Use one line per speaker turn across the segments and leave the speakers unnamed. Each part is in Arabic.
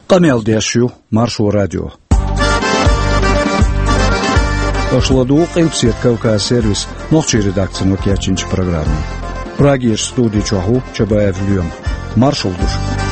Канал Дешью, Маршу радио. Ошладук импсет Кавказ сервис, ночи редакция Нокиачинч программы. Прагиш студии Чаху, Чабаев Льем. Маршал душ.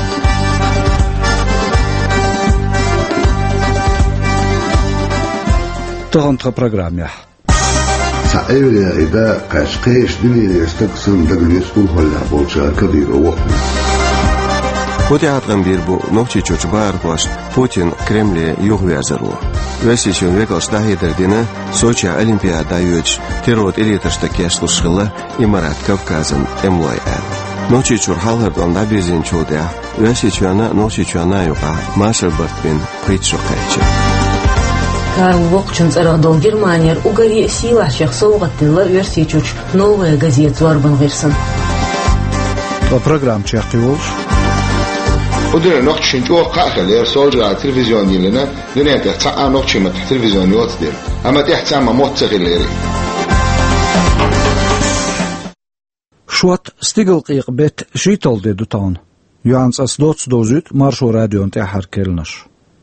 Тонтра программе.
سأيوة إذا قاشقيش دليل يستقسم دقليس بوهلا بوشا كبير وقت.
Путин отгамбирбу ногчи чучбар гош Путин Кремле югвязару. Весичун векалш дахидердина Сочи Олимпиада юч террот элиташта кешлушхила Имарат Кавказын эмлой эл. Ногчи чурхалхард онда безин чудя. Весичуана ногчи чуана юга Машер Бартвин притшукайчи.
Карл Вокчинс арадол Германия угари сила шахсовгаттылла версичуч новая газет Зорбан Версон.
Программ чехтиволш.
ودنا نقش نجوا قاخل صوج على التلفزيون لنا لنا تحت نقش ما تحت التلفزيون يوصل أما تحت ما موت غيري
شوات ستيغل قيق بيت شيتل دي دوتان يوانس أسدوتس دوزيت مارشو راديون تحر كيلنش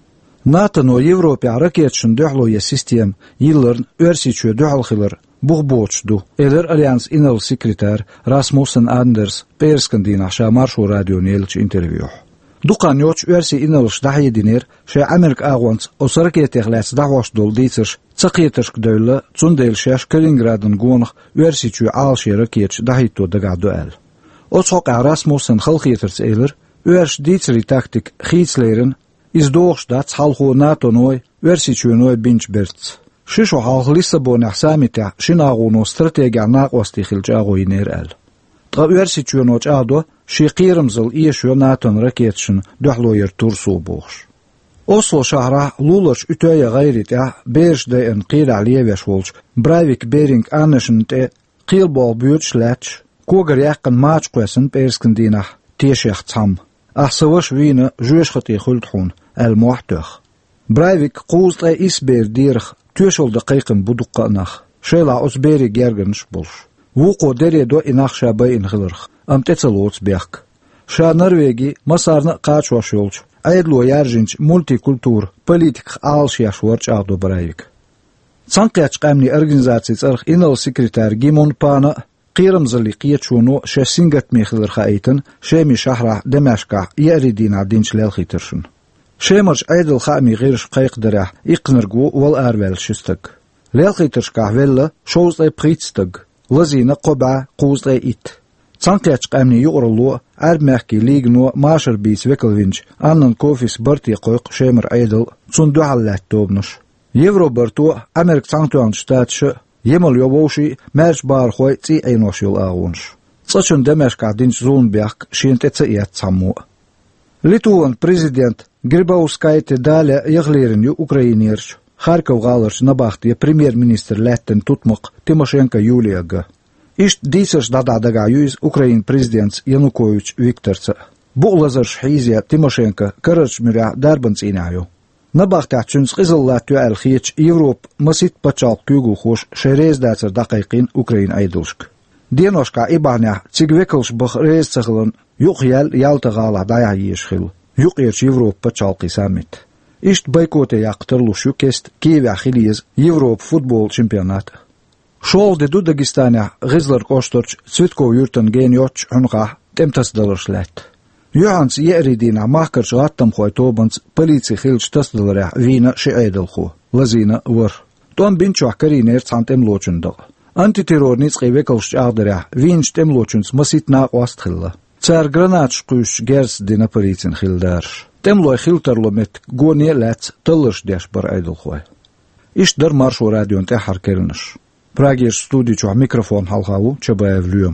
ناتنو يوروبي عركيتشن دوحلو يا سيستيم يلرن ورسيتشو دوحل خلر بوغبوتش دو إلر أليانس إنل سيكريتار راسموسن أندرس بيرسكندين عشا مارشو راديون يلش انترفيوح دوقان يوتش ورسي إنلش دحي دينير شا أمريك أغوانس أسركيتيغ لاس دعواش دول ديتش تسقيتش كدولة تسنديل شاش كالينغرادن غونخ ورسي تشو عالشي ركيتش دحيتو دقع دوال أتحق راسموسن خلقيترس إلر ورش ديتري تاكتيك خيتسليرن إز دوغش داتس حالخو ناتو نوي ورسي تشو نوي بينش بيرتس شيشو حالخ لسبون أحسامي تاع شناغونو استراتيجي ناقوستي خلج أغو ينير أل تغيرسي تشو نوش أعدو شي قيرمزل إيشو ناتون ركيتشن دوحلوير تورسو بوغش أوسلو شهره لولش أتوية غيري تاع بيرش دي ان قير عليه وشولش برايفيك بيرينج آنشن تاع قيل بول بيوتش لاتش كوغر يقن ماتش قوسن بيرسكن دينح تيشيخ تسام أحسوش وينه جوش خطي خلطحون الموحتوخ برايفيك قوز لا إسبير ديرخ توشل دقيقن بدقة نخ شيلا أسبيري جيرغنش بولش وقو دري دو إناخ شابي إنغلرخ أم تتلوتس بيخك شا نرويجي مصارنا قاچ وشولش أيدلو يارجنش مولتي كولتور بوليتيك آلشياش ورش أعدو برايك تسانقياتش قامني أرغنزاتي ترخ إنال سكرتار جيمون بانا قيرمزلي قيتشونو شا سنگت ميخلرخ أيتن شامي شهرة دمشقع يأريدين عدينش للخيترشن شامرش أيدل خامي غيرش قيق درح إقنرقو والأروال شستك للخيترشقع ولا شوز أي بريتستك لزينا قبعة قوز أي إت تسانقياتش قامني يقرلو أرمحكي ليغنو ماشر بيس ويكلوينش أنن كوفيس برتي قويق شامر أيدل تسندو حلات توبنش يورو برتو أمريك تسانقيان شتاتش يمل يوبوشي مارش بارخوي تي أينوش يول آغونش تساشن دمشقع دينش زون بيحك شينت تسئيات تسمو ليتوان بريزيدنت Gribauskaite daļa iegļierin Ukrainierš, Harkov galers nabahtie premjerminister Letten Tutmok Timošenka Juliaga. Išt dīsars dadādagā jūs Ukraina prezidents Janukovičs Viktorca. Bu'lazarš hīzija Timošenka kararčmirā darbancīnāju. Nabahtie čuns izolātu ēlхieč Европ masit pačalk kūguhoš šai reizdēts ar daqiiqin Ukraina aidulšk. Dienoškā ibāņā cik vekalš bach reizcahlan juqjēl jaltagālā dājā iešhilu. يقيرش يوروبا تشالقي سامت إشت بايكوتي يقترلو شوكست كيف خليز يوروب فوتبول شامبيونات شول دي دوداغستانيا غزلر كوشترش سويتكو يورتن جينيوتش عنقا تمتس دلرشلات يوهانس يأريدينا ماكرش غاتم خوي توبنس بليتسي خيلش تسدلريا فينا شعيدلخو لزينا ور توان بنشوح كارينير تسانت املوچندل انتي تيرور نيسقي ويكلش اغدريا فينش تملوچنس مسيت ناق واستخلا Цар гранатш куш герс дина парицин хилдарш. Темлой хилтерломет гоне лец тылыш деш бар айдылхой. Иш дар маршу радион тахар кернеш. Прагиш студий чуа микрофон халхау Чабаев Льем.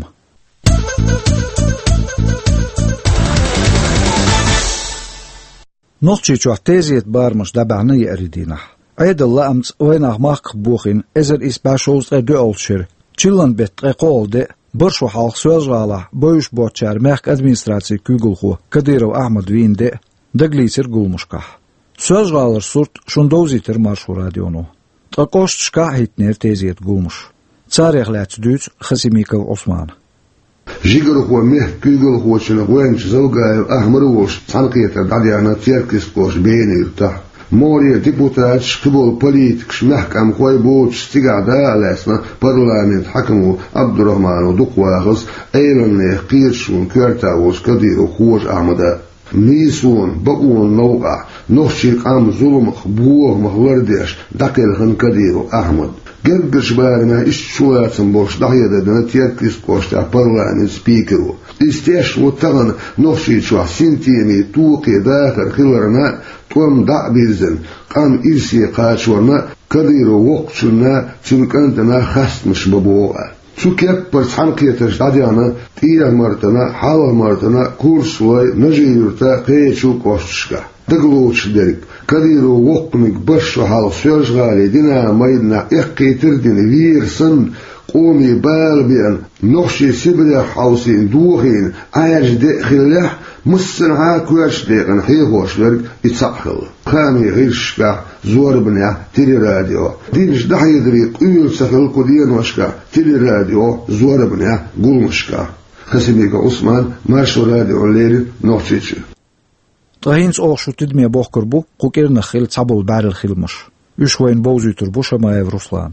Нохчи чуа тезиет бармаш дабана яридина. Айдалла амц ойнах мах бухин эзер испашоус эдуолшир. Чиллан бет қеқолде برشو حالق سوالجالا بوش بوتشار ميخ ادمنستراتسي كوغلخو كديرو احمد وين دي دغليسر گولمشكح سوالجالر سورت شوندوزيتر مارشو راديونو تقوشتشكا هيتنير تيزيت گولمش تاريخ لاتش دوت خسيميكل عثمان
جيجر هو مه كيجر هو شنو وين زوجة أحمر وش صنقية دعيانا تيركس كوش بيني يرتاح موري ديبوتات شكبول بوليتكش محكم خوي بوتش تقعد على اسنا برلمان حكمو عبد الرحمن ودقواغز ايلن قيرشون كيرتاوش كديرو خوش احمد ميسون بقون نوقع نخشي قام ظلم خبوه مخورديش دقيل خن كديرو احمد قرقش بارنا اشتوات سنبوش دحية دنا تيركس كوش تا برلمان سبيكرو استيش وطغن نخشي شوح سنتيني توقي داخل خلرنا توم دع بيزن قام إرسي قاشورنا كديرو وقتنا شنكنتنا خست مش ببوغا شو كيبر حنقيتش دعيانا تيا مرتنا حاول مرتنا كورسوي نجيرتا قيشو كوشتشكا دقلوش درك كديرو وقنك بشو حال سيرش غالي دينا مايدنا اقي تردين ويرسن قومي بالبيان نخشي سبريا حوسين دوخين عايش داخل مسن عاكوش ديقن حيخوش لرق يتصحل خامي غيرشكا زور بنيا تيلي راديو دينش دحي دريق ايل سخل قدين وشكا تيلي راديو زور بنيا قولمشكا خسميك عثمان ماشو راديو الليل نوحشيش
طهينس اوخشو تدمي بوخكر بو قوكيرنا خيل تصابو البعر الخيلمش يشوين بوزيتر بو شمايف روسلان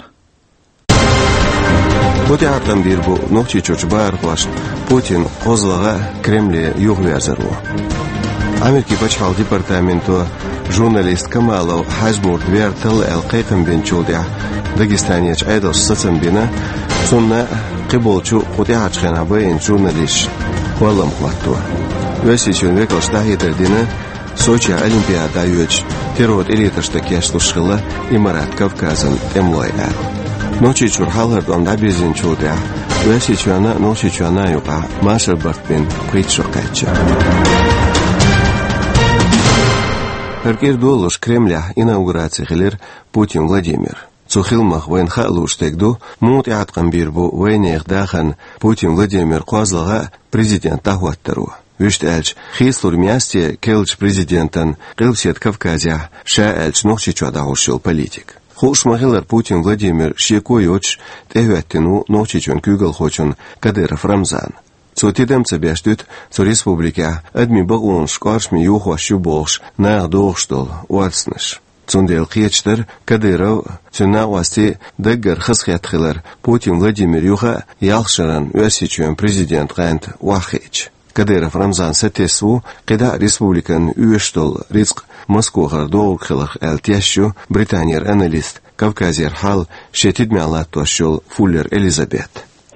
Putin atlan bir bu nokçi çocuklar baş Putin kozlağa Kreml'e yok verzeru. Amerika Başkanlığı Departamento jurnalist Kamalov Hajmur vertel el-Qayqim bin Çuldiya Dagestaniyach aydos satsambina sunna qibolchu Putin açxana bayin jurnalist Wallam Qvattu. Vesichun vekalsh dahiderdina Sochi Olimpiada yuch terror elitashta kashlushqila Imarat Kavkazan emloylar. Ночи чурхалардон дабизин чудя, веси чуана ночи чуана юка, машер бартбин притшокача. Эркер долуш Кремля инаугурация хилер Путин Владимир. Цухилмах войнха луштегду, мут яткан бирбу войнех дахан Путин Владимир Козлага президент тахуаттару. Виштэлч хислур мясте келч президентан кылсет Кавказя, шаэлч ночи чуадагушил политик. Хош махилар Путин Владимир Шекойоч тэвэттину ночичон күгэл хочон Кадыров Рамзан. Цотидемца бяштут цо республика адми багун шкаршми юхващу болш на доғштол уатсныш. Цундел қиечтер Кадыров цуна уасти дэггэр хысхятхилар Путин Владимир юха ялшаран уасичуен президент гэнт уахич. Кадыров Рамзан сатесу қида республикан уештол ризк Москвахар доғылқылық әлтящу британияр аналист Кавказер хал шетидмялат туашул Фуллер Элизабет.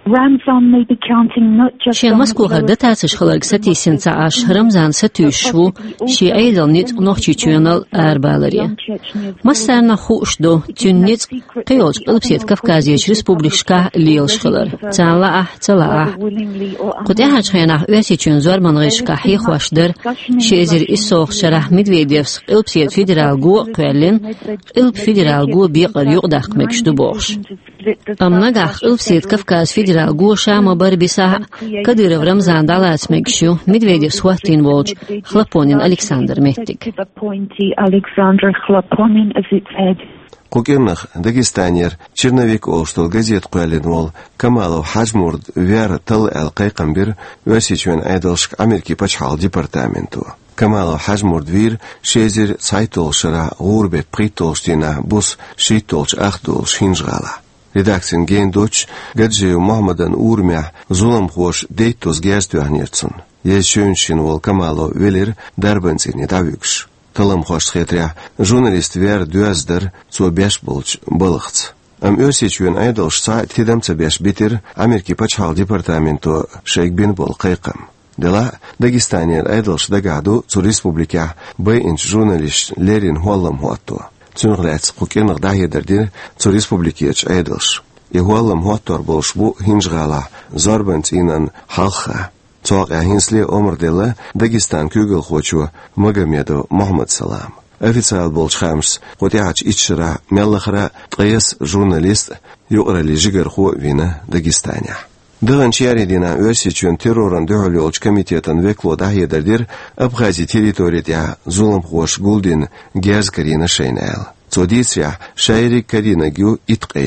شي مسكوها دتاسش خلق ستي سنتا عاش رمزان ستوشو شي ايضا نيت نوخشي تشيونال اربالريا مسارنا خوش دو تنيت قيوش قلبسيت كافكازيش ريسبوبليشكا ليلش خلر تلا قد احاج خيانا واسي تشون زور منغيشكا حي خوشدر شي ازر اسوخ شرح مدويديفس قلبسيت فيدرال قو قوالين قلب فيدرال قو بيقر يقدق مكشدو بوخش امناقاق قلبسيت كافكاز فيدرال Гуша Мабарбиса Кадыров Рамзан Далац Мекшу Медведев Схватин Волч Хлопонин Александр Меттик.
Кукернах Дагестанер Черновик Олштол газет Куалинвол Камалов Хажмурд Вер Тал el-Qayqambir Васичуен Айдалшк Америки Пачхал департаменту. Камалов Хажмурд Вир Шезер Цайтолшара Гурбе Притолштина Бус Шитолш Ахдолш Хинжгала. Редакцин ген доч гаджею Мохаммадан урмя зулам хош дейтос герстуахнерцун. Ешөншин вол Камало велер дарбанцини давюкш. Талам хош хетря журналист вер дуаздер цо беш болч балыхц. Өсечуен айдалшса тидамца беш битер Америки Пачхал департаменту шейкбин бол Qayqam. Дела Дагестанер айдалш дагаду цо республика бэйнч журналист Лерин Хуаллам хуатту. Цунглац Кукернах дahederdin цо республикиеч айдалш. Игуаллам хуаттор болш бу хинжгала зорбанц инан халха. Цоқ ахинсли омрдела Дагестан күгіл хочу Магомеду Мохаммад Салам. Официал болш хамс қотяч ичшира меллахра тғайыс журналист юqrali жигер ху вина Дагестания. Дыган чиаредина өсичун терроран дөхөлөч комитетан векло дahederdир Абхазия территория зулам хош гулдин герз карина шейнэл. Цодиця шайри карина гю итқайли.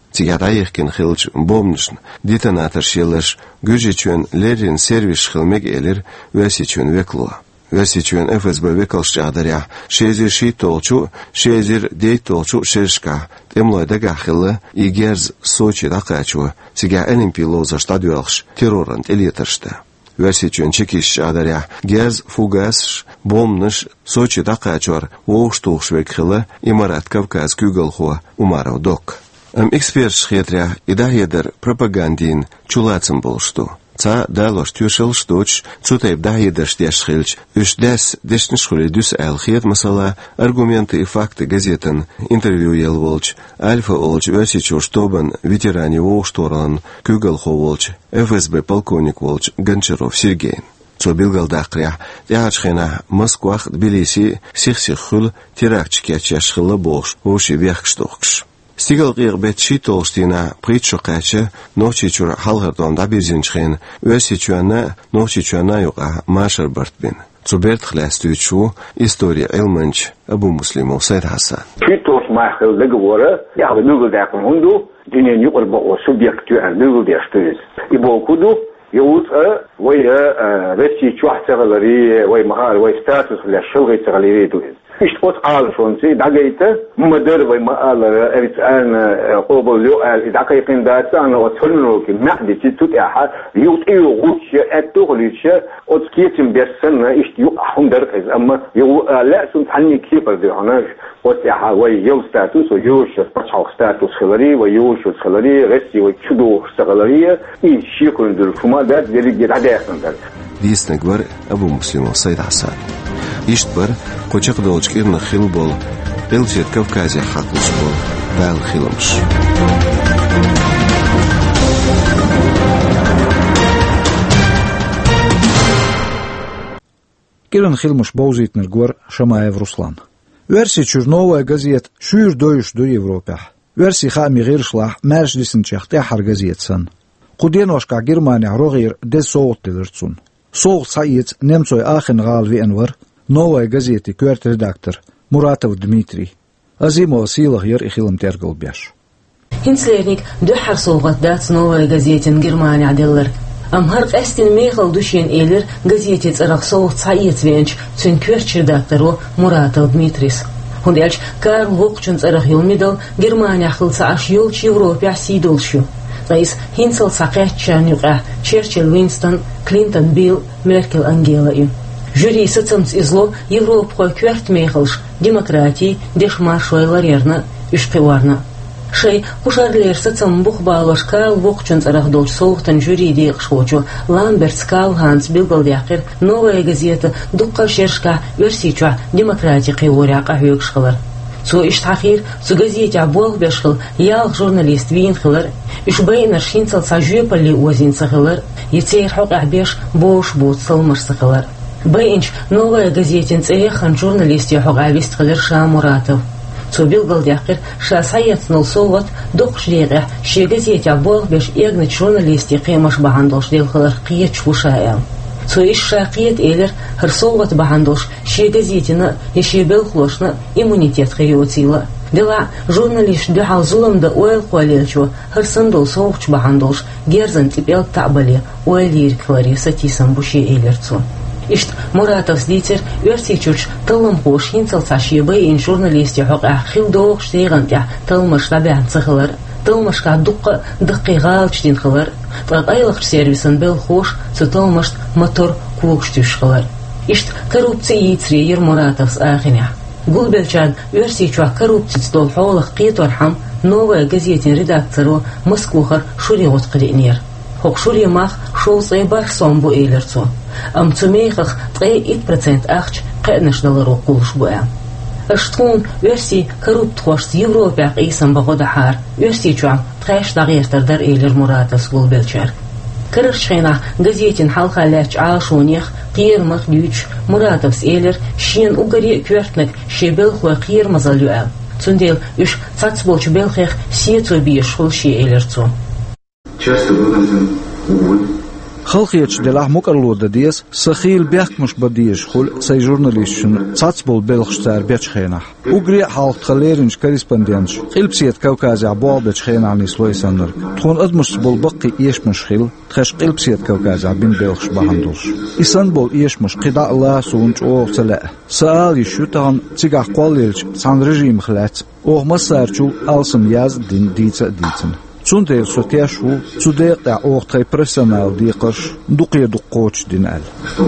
Цигараихкин хилч бомншн, детонатор шилыш, гюжичен лерин сервис хилмег элер, весичен векло. Весичен ФСБ векалш чадаря, шезир ши толчу, шезир дей толчу шешка, темлой дагахилы, и герз Сочи дакачу, цига олимпийлоза штадуэлш, террорант элитаршта. Весичен чекиш чадаря, герз фугасш, бомныш, Сочи дакачуар, воуштулш векхилы, имарат Кавказ кюгалхуа, умаров док. Эксперт шхетря, и дахедер пропагандин, чулацем болшту. Ца далош тюшел шточ, цутайб дахедер штяшхильч, уж дешн шхули дюс алхет масала, аргументы и факты газетен, интервью ел волч, Альфа олч, Весичу штобан, ветеране воуштурлан, кюгалхо волч, ФСБ полковник волч, Гончаров Сергей. Цо билгалдақря, тяачхена, Москвах, Тбилиси, сих-сих-хул, теракчики ачашхилла болш, воши вяхкштохкш. Стигал гирбет шитолштина притшокача, ночичур халгардон дабизинчхен, Весичуана, ночичуана юга Машар Бартбин. Цуберт хлястуючу, история Элманч, Абу Муслимов Сайд Хасан.
Шитолш махил договора, я выгул даком хунду, дине нюкор бо субъекту выгул дяштуис. И болкуду, يوت ويا رسي شوحتغلري ويا مهار ويا ستاتوس ولا شلغي تغلري دوين إيش قط قال شونسي دعيته مدر ويا مقال أريد أن قبل يو إذا كيقين دات أنا وتهلنو كمعدي تتوت أحد يوت يغوش أتغليش أتكيتم بسنة إيش يو أحم دركز أما يو لا سنتحني كيبر ذي هناش وتأحد ويا يو ستاتوس ويوش برشاو ستاتوس خلري ويوش خلري رسي ويشدو خلري إيش يكون درفما ده ديري عدايسن ده
ديس نقبر أبو مسلم سيد حسن يشتبر قوشق دوچ إرن خيل بول قلشت كوكازي حقوش بول بال خيلمش
Киран Хилмуш Боузитнер Гор Шамаев Руслан. Версия Черновая газет Шур доюш до Европе. Версия Хами Гиршлах Мерш Дисенчахте Харгазет сан. Куден вашка Германия Рогир де Соут Тилерцун. Соут Саиц немцой Ахен Галви Энвар. Новая газета Кюрт редактор Муратов Дмитрий. Азимова Силах Ер и Хилм Тергал Бяш.
Хинслерник духар соугат дат новая газета Германия Деллер. Амхарк эстин мехал душен элер газете царах соут Саиц венч цун Кюрт редактору Муратов Дмитрис. Хундельч Карл Вокчун царах Юлмидал Германия хлца аш юлч Европе сидолшу. Рейс Хинсел Сакетчан юга Черчилль Уинстон Клинтон Билл Меркель Ангела им. Жюри сыцымц изло Европа Кюрт мехалш демократии дешмаршой ларерна ишпеварна. Шей кушарлер сыцым бухбалош Карл Вокчун царах долч соухтан жюри дейқшвочу Ламберт Скал Ханс Билгалдяқир новая газета дуккал шершка версича демократии қиворяқа хүйекшқылар. Цо иштахир, цо газете абуал бешхил, ял журналист винхилар, ишбейнар шинцал сажюпали уазинцахилар, яцейр хук беш бош бут салмарсахилар. Бейнч новая газетин цехан журналист яхук авистхилар Ша Муратов. Цо Билгалдяқир Ша Саецнул соват докшдеға ше газете абуал беш егнат журналисти қимаш бахандалш делхилар қиет швушаял. Цо ишша қиет элер хырсоват бахандалш ше газетина еше белхлошна иммунитет хириоцила. Дела журналист дюхал зуламда ойл хуалелчу хырсандал соухч бахандалш герзан типел табали ойлир клари сатисам буши элерцу. Ишт Муратов сдитер версичуч тылым хош хинцал сашибы ин журналисти хука хилдох штейгантя тылмыш табян цыхылар. Тылмышка дукка дықиғалчтин хылар. Тағайлық сервисын бел хош цытылмышт мотор кугштюш хылар. Ишт коррупции црейер Муратов с ахиня. Гулбелчан версичуа коррупции стол хаулах қиетвархам новая газетин редактору Москвухар шуриот қринер. Хок шуримах шоу цейбаш сомбу эйлерцу. Амцумейхах 3% ахч қэднаш далару кулш буя. Аштун версии коррупт хош с Европе қисам бағодахар. Версичуа трэш дағертардар эйлер Муратов с Гулбелчар. Кырышчайна газетин халхаляч аашунех қиермах дүйч Муратов с эйлер шен угари квертнек шебел хуа қиермазалюэл. Цундел үш цацболч белхех сиецу биш хулши эйлерцу.
Часто выносим уволь.
خلقيتش دلاه مقرلو ديس سخيل بيحك مش بديش خل سي جورناليستشن تاتسبول بلخشتار بيتشخينح وقري حالق خليرنش كاريسباندينش قلبسيت كوكازي عبوال بيتشخينح نيسلوي سنر تخون ادمش بول بقي إيش مش خيل تخش قلبسيت كوكازي عبين بلخش بحندوش إسان بول إيش مش قداء الله سونج أوه تلاء سأل يشو تغن تيقع قواليلش سان رجيم خلات أوه مسارچو ألسم ياز دين ديتن Zonder sotjeshu, zudek da ook twee personeel diegers, doekje de coach dinal.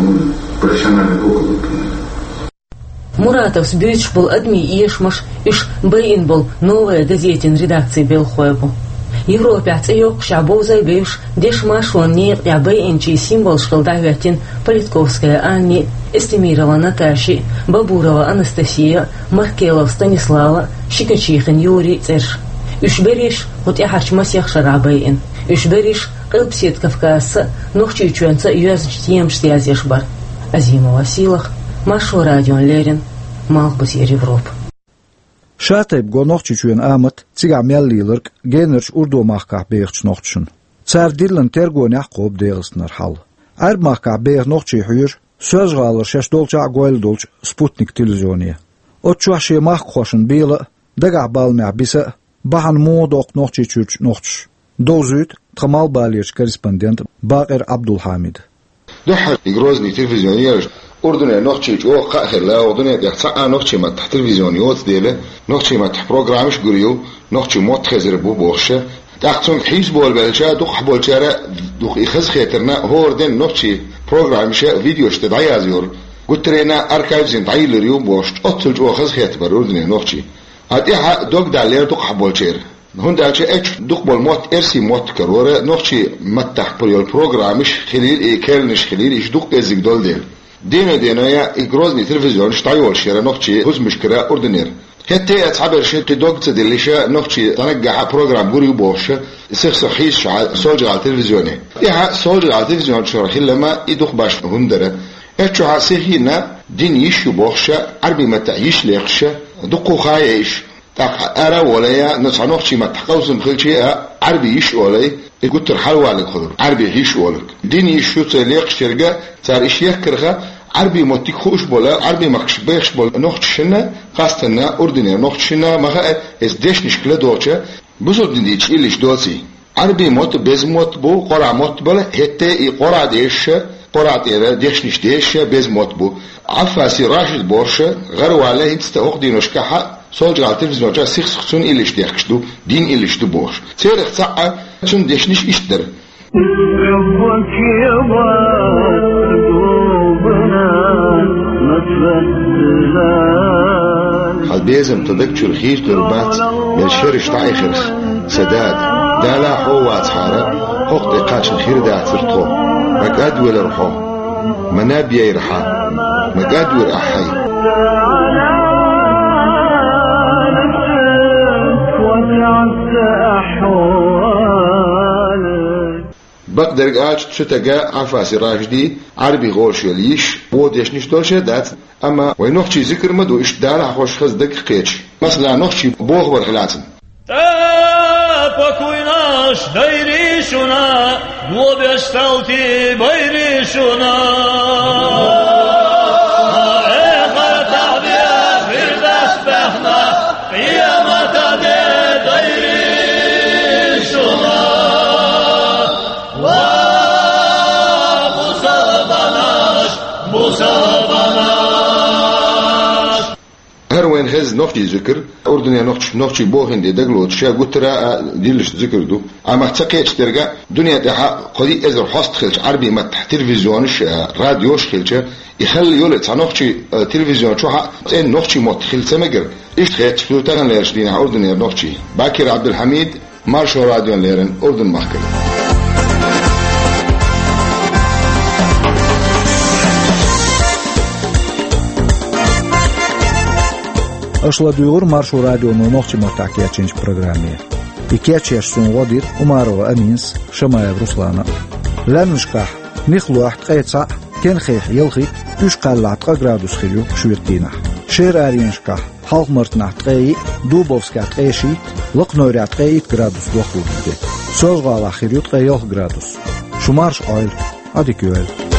Muratov сбюч был адми ешмаш, иш бейн был новая газетин редакции Белхуэбу. Европе отцеёк шабов зайбевш, дешмаш он не я бейнчий символ шкалдавятин Политковская Анни, Эстемирова Наташи, Бабурова Анастасия, Маркелов Станислава, Щекочихин Юрий Церш. Üşberiş hut yaharç masiyah şarabeyin. Üşberiş qılpsiyet Kafkası noxçu üçönsə yüzçtiyemş yazış bar. Azimova Silах, Maşo Radion Lerin, Malbus Evrop.
Şatayb go noxçu üçön amat tsiga mellilirk generç urdu mahkah beğç noxçun. Tsar dilin tergonah qob değisnar hal. Ar mahkah beğ noxçu hüyür söz qalır şeş dolça goyl dolç Sputnik televizyoniya. Otçu aşe mah xoşun beyli daga balmya bisa Bahan Moodok Nochchich Nochch. Dozut, Kamal Balierch корреспондент Bakir Abdulhamid.
دحر يجروزني تلفزيونير أردني نوخشيج أو قاهر لا أردني يحتاج نوخشي ما تحت تلفزيونيات ديله نوخشي ما تحت برنامج قريو نوخشي موت خزر بو بوخشة تأخذون حيس بول بلشة دخ بولشة دخ يخز خيترنا هو أردن نوخشي برنامج فيديو اشتدعي أزيور قلت لنا أركايفزين تعيل اليوم بوش أطلج أو خز خيتر أردني نوخشي هاتيها دوك دالير دخ بولشير هون دالشة إيش دخ بالموت إرسي موت كرورة نوخشي متح بريول برنامج خليل كيرنش خليل إيش دخ إزيك دول ديل دينا يا إجرازني تلفزيون شتايول شيرة نوخشي هوز مشكلة أردنير حتى أتصعب شيء تدوق تدليشة نوخشي تنجح برنامج قريب بوش سخ حيش صوج على التلفزيون إيه صوج على التلفزيون شرح لما يدخ باش هندرة إيش حاسيهنا دين يشوا بوش عربي متى يشليقش دقوا خايش تاق أرا ولا نص نوخشي ما تحقوزن كل شيء عربي يش ولا يقول ترحلوا على خضر عربي يش ولا دين يشوا تليقش ترجع صار إيش يكرها عربي متى خوش بولا عربي ماكش بيش بول نوخشنا قاستنا أردنيا نوخشنا ما إز ديش نشكله دوتشة بزود نديش إليش دوتي عربي موت بز موت بو قرع موت بولا هتى قرع ديش قرع تيرا ديش نش ديش بز موت بو عفاسي راشد بورشة غير عليه تستوق دينوشكها صوج على التلفزيون جا سيخ سخسون إليش ديخشدو دين إليش دو بورش سيرخ ساعة شون ديش نش إشتر ربك خال بيزم تدكتشو الخير تربات بالشرش طايخرخ سداد دالا حوات حارة حق دقاش الخير دا ترطو مقاد ويلرحو منابيا يرحا مقاد ويرحي بقدر قاعد شتاقا عفاسي راشدي عربي غوش يليش بوديش نشتولش دات اما وينوخشي ذكر مدو اش دالع خوش خز دق قيتش مثلا نوخشي بوغ برخلاتن
покойнаш дайришуна глобешталти байришуна
هروين هز نوختي ذكر أردنيا نوختي بوهن دي دقلوت شا قترا ديلش ذكر دو أما تسقيتش ترجع دنيا ده قدي إذا حصت خلش عربي ما تلفزيونش راديوش خلش يخلي يولد نوختي تلفزيون شو إن نوختي موت خلش مجر إيش خيت شو تغن ليش دينا أردنيا نوختي باكر عبد الحميد مارشو راديو ليرن أردن محكمة
Ашла дuyur Marşu Radyo'nun noqçı motaqya çinç programı. İkiyaç sun Vadir Umarova Amins Şamayev Ruslana. Lanışqa Nixlu Ahqaytsa Kenxih Yılxi 3 gradus xilyu şüyetdina. Şer Arinşqa Halq Mırtnaqtqayi Dubovska tqeşi Liqnoyratqayi gradus doquldi. Sozqala xiryut 10 gradus. Şumarş ayl Adiküel.